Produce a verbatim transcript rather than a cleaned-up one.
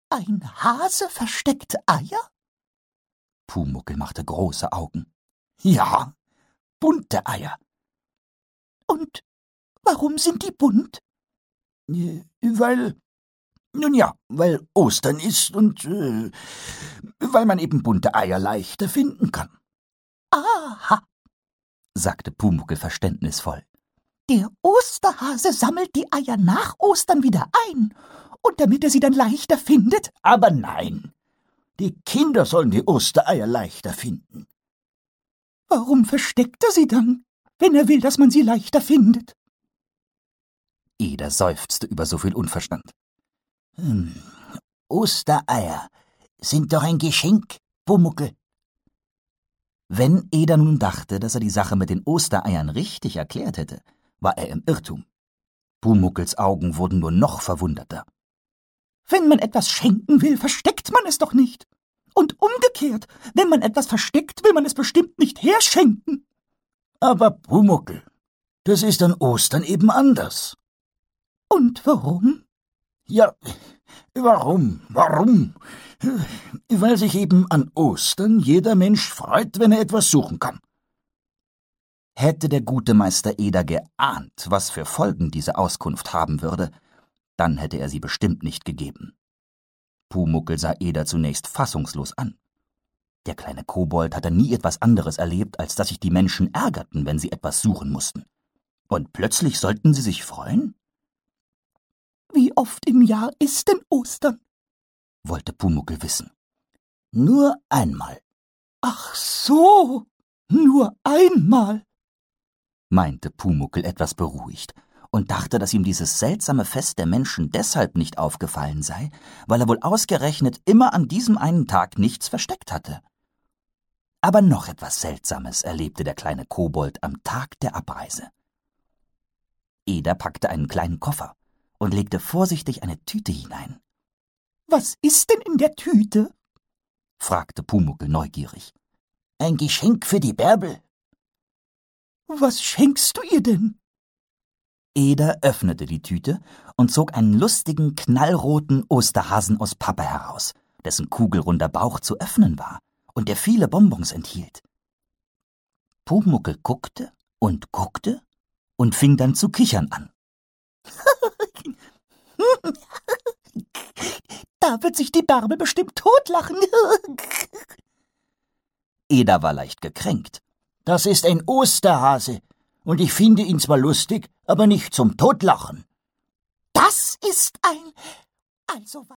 Ein Hase versteckt Eier? Pumuckl machte große Augen. Ja, bunte Eier. Und warum sind die bunt? Weil, nun ja, weil Ostern ist und äh, weil man eben bunte Eier leichter finden kann. Aha, sagte Pumuckl verständnisvoll. Der Osterhase sammelt die Eier nach Ostern wieder ein, und damit er sie dann leichter findet? Aber nein, die Kinder sollen die Ostereier leichter finden. Warum versteckt er sie dann, wenn er will, dass man sie leichter findet? Eder seufzte über so viel Unverstand. Hm, Ostereier sind doch ein Geschenk, Pumuckl. Wenn Eder nun dachte, dass er die Sache mit den Ostereiern richtig erklärt hätte, war er im Irrtum. Pumuckls Augen wurden nur noch verwunderter. Wenn man etwas schenken will, versteckt man es doch nicht. Und umgekehrt, wenn man etwas versteckt, will man es bestimmt nicht herschenken. Aber Pumuckl, das ist an Ostern eben anders. Und warum? Ja, warum, warum? Weil sich eben an Ostern jeder Mensch freut, wenn er etwas suchen kann. Hätte der gute Meister Eder geahnt, was für Folgen diese Auskunft haben würde, dann hätte er sie bestimmt nicht gegeben. Pumuckl sah Eder zunächst fassungslos an. Der kleine Kobold hatte nie etwas anderes erlebt, als dass sich die Menschen ärgerten, wenn sie etwas suchen mussten. Und plötzlich sollten sie sich freuen? Wie oft im Jahr ist denn Ostern? Wollte Pumuckl wissen. Nur einmal. Ach so, nur einmal, meinte Pumuckl etwas beruhigt und dachte, dass ihm dieses seltsame Fest der Menschen deshalb nicht aufgefallen sei, weil er wohl ausgerechnet immer an diesem einen Tag nichts versteckt hatte. Aber noch etwas Seltsames erlebte der kleine Kobold am Tag der Abreise. Eder packte einen kleinen Koffer und legte vorsichtig eine Tüte hinein. »Was ist denn in der Tüte?« fragte Pumuckl neugierig. »Ein Geschenk für die Bärbel.« »Was schenkst du ihr denn?« Eder öffnete die Tüte und zog einen lustigen, knallroten Osterhasen aus Pappe heraus, dessen kugelrunder Bauch zu öffnen war und der viele Bonbons enthielt. Pumuckl guckte und guckte und fing dann zu kichern an. Da wird sich die Bärbel bestimmt totlachen. Eder war leicht gekränkt. »Das ist ein Osterhase, und ich finde ihn zwar lustig, aber nicht zum Totlachen.« »Das ist ein... also